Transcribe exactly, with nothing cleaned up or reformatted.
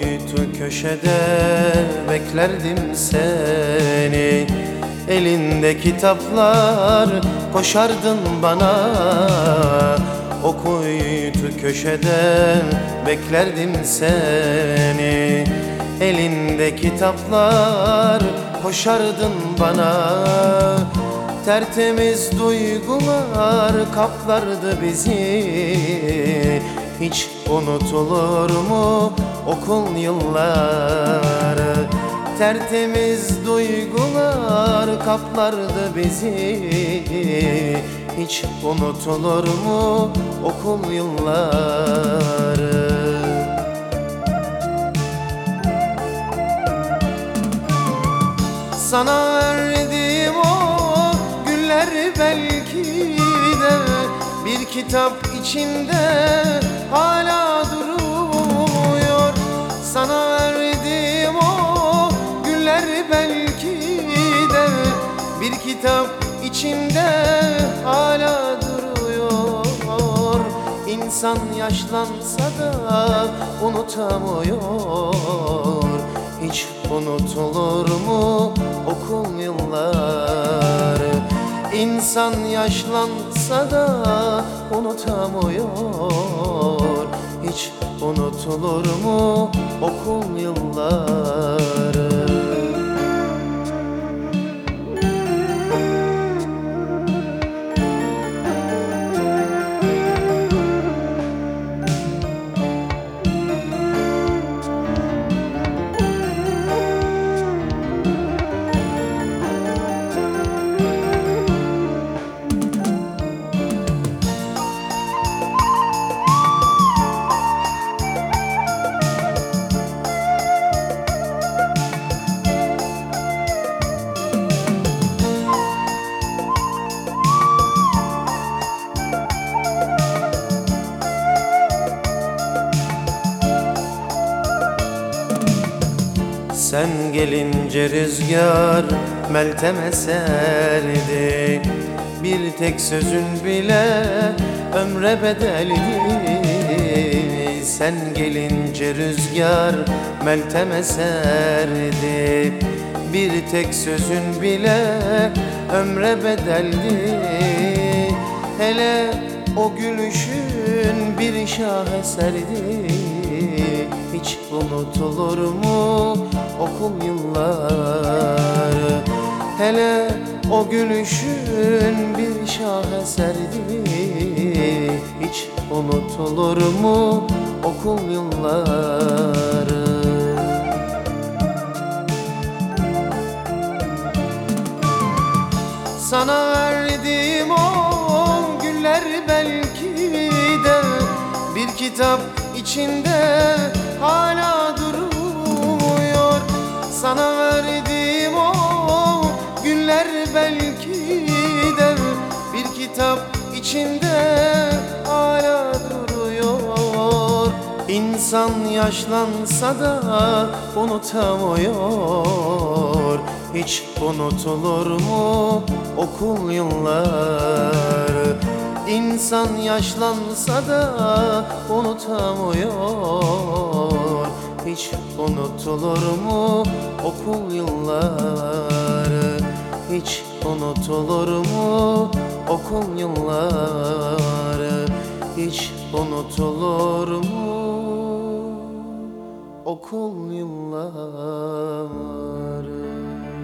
kuytu köşede beklerdim seni. Elinde kitaplar koşardın bana. O kuytu köşede beklerdim seni. Elinde kitaplar koşardın bana. Tertemiz duygular kaplardı bizi. Hiç unutulur mu okul yılları? Tertemiz duygular kaplardı bizi. Hiç unutulur mu okul yılları? Sana verdiğim o güller belki de bir kitap içinde hala duruyor. Sana verdiğim o güller belki de bir kitap içinde hala duruyor. İnsan yaşlansa da unutamıyor. Hiç unutulur mu okul yılları? İnsan yaşlansa da unutamıyor. Hiç unutulur mu okul yılları? Sen gelince rüzgar Meltem eserdi. Bir tek sözün bile ömre bedeldi. Sen gelince rüzgar Meltem eserdi. Bir tek sözün bile ömre bedeldi. Hele o gülüşün bir şaheserdi. Hiç unutulur mu okul yılları? Hele o gülüşün bir şaheserdi. Hiç unutulur mu okul yılları? Sana verdiğim o güller belki de bir kitap içinde hala duruyor. Sana verdiğim o günler belki de bir kitap içinde hala duruyor. İnsan yaşlansa da unutamıyor. Hiç unutulur mu okul yılları? İnsan yaşlansa da unutamıyor. Hiç unutulur mu okul yılları? Hiç unutulur mu okul yılları? Hiç unutulur mu okul yılları?